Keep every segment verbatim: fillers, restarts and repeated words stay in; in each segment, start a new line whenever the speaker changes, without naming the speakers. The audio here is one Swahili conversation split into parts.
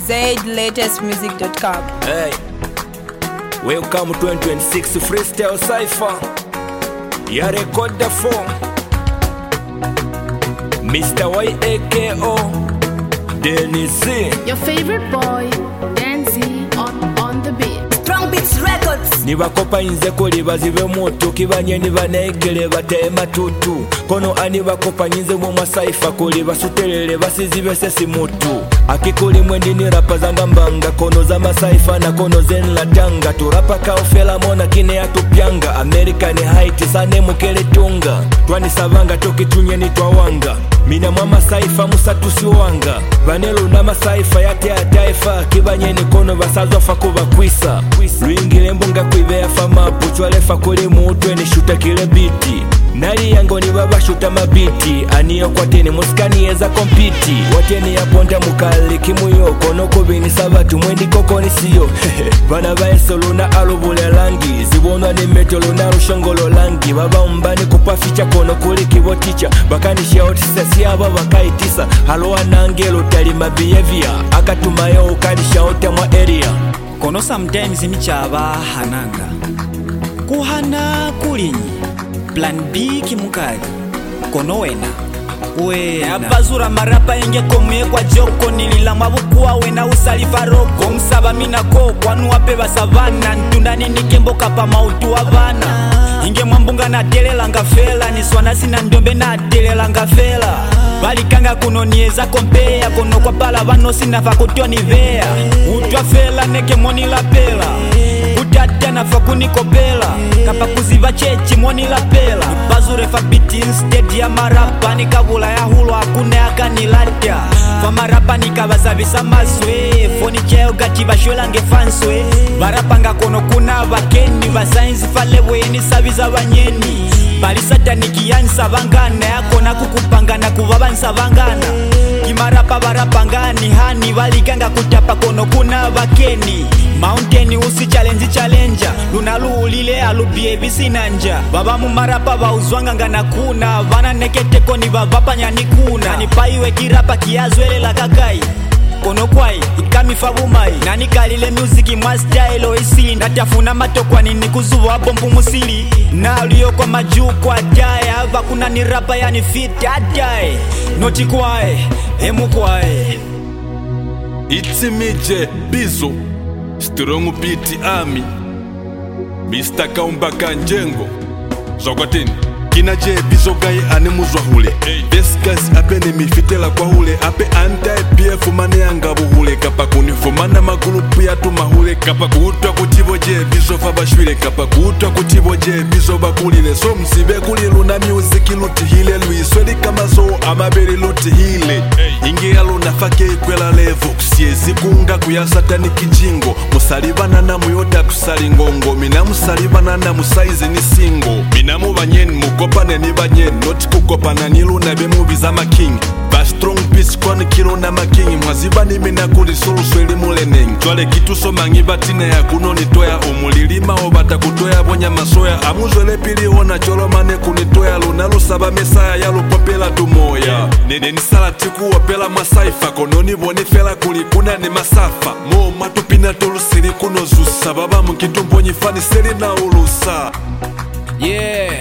zed latest music dot com.
Hey, welcome to twenty twenty-six Freestyle Cypher. Ya record the form Mister Y A K O Dennis.
Your favorite boy, Danzy on, on the beat.
Strong Beats Records.
Nibakopa inze kuli bazibe moto kibanye nibanegele batema tutu kono ani bakopa nyinze mu masaifa kuli basutelele basizibe sesi mutu akikuli mwendi ni rapa zanga mbanga kono za masaifa na kono zen latanga turapa ka ofela mona kine atupyanga America ni Haiti sane mukele tunga twani savanga tokitunye ni twawanga mina mwa masaifa musatusi wanga vanelo na masaifa yate ya taifa kibanye ni kono basazwa fakuba kwisa Luingile mbunga kuibea fama puchwale fakuli muutwe ni shuta kile biti Nali yango ni baba shuta mabiti Aniyo kwa teni muskani eza kompiti Wateni ya ponda mukali kimuyo Kono kubini sabatu mwendi koko ni siyo Vana vaensolo na alubule langi Zibonwa ni metolo na rushongolo langi Baba mbani kupaficha kono kuli kiboticha Bakani shaotisa siyaba bakaitisa Haloa nangelo tali mabievia Akatumayo ukani shaota mwa area
Kono sometimes michaba hananga kuhana kulinyi plan B kimukali kono wena wena abazura marapa inge komye kwa joko nilila mabukuwa wena usalifa roko msaba mina ko kwanu wape basavana ntundani nikembo kapa mautu wavana inge mwambunga na telela ngafela niswana sina ndombe na telela ngafela balikanga kuno nieza kompea kono kwa pala vano sina fakutoni vea utwa fela neke moni la pela utata na fakuni kopela kapa kuziva chechi moni la pela bazure fa biti instead ya marapa nikabula ya hulo akune akanilatia fa marapa nikabazabisa maswe foni cheo gati bashola ngefanswe barapanga kono kuna bakeni basainzi falebwe ni sabiza banyeni bali sataniki yansa bangana yakona kukupangana kuvabansa bangana kimarapa barapangani hani balikanga kutapa kono kuna bakeni mountain usi challenge challenger lunaluulile alubie bisinanja baba mu marapa bauzwanga ngana kuna bana nekete koni babapanya nikuna nipaiwe kirapa kiazwele la kakai kono kwai ikami fabumai nani kalile music mwa style oisi natafuna matokwa nini kuzuwa abombu musili na liyo kwa majuu kwa jae ava kuna ni rapa yani fit adae noti kwae emu kwae
It's me J Bizo Strong Beat Army Mister Kaumba Kanjengo Zogotini Kina J Bizo gai ane muzwa hule This guys ape ni mifitela kwa hule Ape anti P F mane angabu hule Kapa kunifumana magulu pia tumahule Kapa kuutwa kutibo J Bizo fabashwile Kapa kuutwa kutibo J Bizo bakulile So msibe kulilu na music luti hile Luisweli kama so amabeli luti hile Inge ya luna fake ikwela levo Kusiezi kunga kuya satani kijingo Musalibana na muyota kusali ngongo Mina musalibana na musaizi ni singo Mina mubanyeni mukopane ni banyeni Noti kukopana niluna bemubiza making Ba strong peace kwa nikilona making Mwaziba ni mina kuli sulu sweli muleneng Chwale kitu somangi batine ya kuno nitoya Umulilima obata kutoya bonya masoya Amuzwele pili hona cholo mane kunitoya Luna lusaba mesaya ya lupopela tumoya Nene ni salati kuwapela masaifa Kono ni boni fela kulikuna ni masafa Mo matupina tolu siri kuno zusa Baba mkitumbo nyifani siri na ulusa
Yeah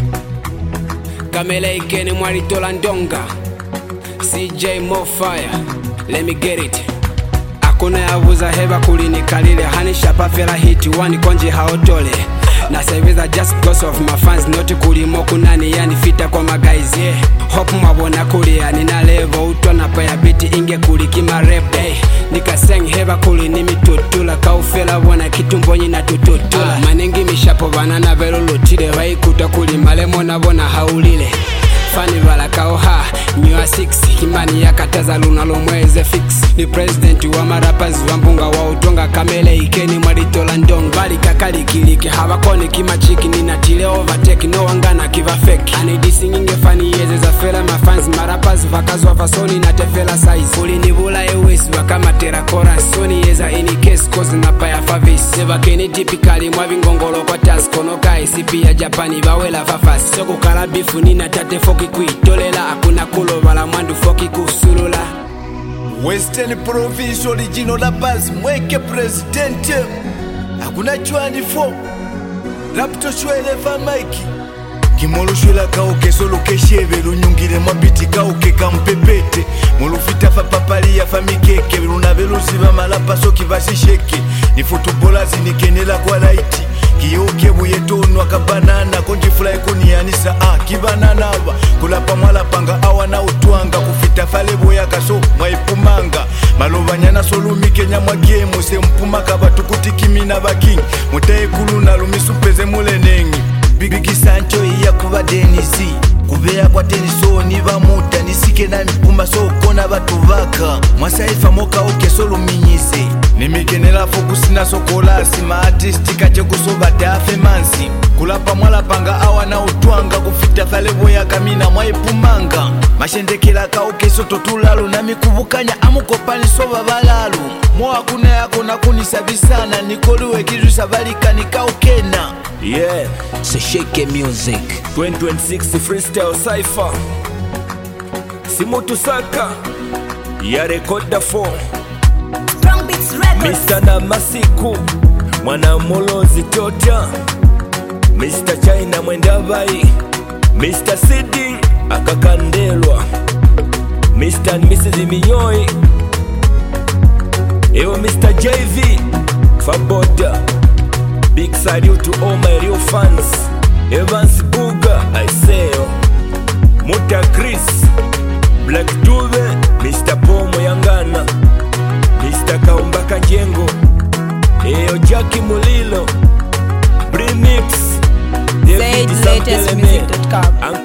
Kamele ikeni mwari tola ndonga C J Mo Fire Let me get it Akuna yavuza heba kulini kalile Hanisha pafela hiti wani konji haotole Na seveza just because of my fans Noti kulimo kunani yani fita kwa magays yeah. Hope mwabona kulia nina levo Utwa na paya biti inge kulikima rap hey. Nika seng heba kulini mitutula Kaufela wana kitumbonyi na tututula ah. Manengi mishapo banana velo lutile Waikuta kulimale mona bona haulile Fani vala kauha Nyua six Kimani ya kataza luna lomweze fix Ni president wa marapas Wambunga wa utonga kamele ikeni Mwaritola ndong Bali kakali kilike Habakoni kima chiki Nina tile overtake No wangana kiva fake Anidi singing fani yeze za fela mafans Marapas vakazwa fasoni na tefela size Uli nivula ewes Wakama tera chorus Soni yeza any case Cause na paya favis Seva keni typically Mwavi ngongolo kwa task Kono kai sipi ya Japani Bawela fafas Soko karabifu Nina tate foki kui Tolela akuna kulo Vala mwandu foki kusulula
Western Province original la base mweke president. Hakuna chwani fo Rapto shwele va Mike Kimolo shwela kauke solo kesheve lunyungire mwabiti kauke kampepete Mulufita fa papali ya famikeke Luna velusi va malapa so kivasi sheke Ni footballer zinikenela kwa laiti Kiyoke buyetono akabanana konjifula ekunianisa ah kibanana ba kulapa mwala panga awana utwanga kufita fale boya kaso mwaipumanga malobanyana solumi Kenya mwagemu se mpuma kabatu kutikimina baking mutaye kuluna lumisupeze mulenengi Bigi Sancho iya kuba Denisi Kubeya kwa tenisoni bamuta nisike na mpuma so kona batuvaka Mwasaifa moka oke solo minyise Nimikenela fokusi na sokolasi ma artisti kache kusoba dafe mansi Kulapa mwala panga awa na utwanga kufita falebo ya kamina mwaipumanga Mashendekela kauke soto tulalo na mikubukanya amukopani soba balalu Mwa kuna yako na kunisabisana nikoluwe kizu sabalika nikaukena
Yeah, so shake music.
twenty twenty-six freestyle cypher Simutu Saka ya rekoda four
Strong Beats Records.
Mister Namasiku Mwana Molozi Tota Mister China Mwendabai Mister Sidi Akakandelwa Mister and Missus Minyoi Ewo Mister J V Faboda. Big salute to all my real fans. Evans Buga, I say Muta Chris Black Dube, Mister Pomo Yangana, Mister Kaumbaka Njengo, Eyo Jackie Mulilo, Remix,
Say latest music dot com.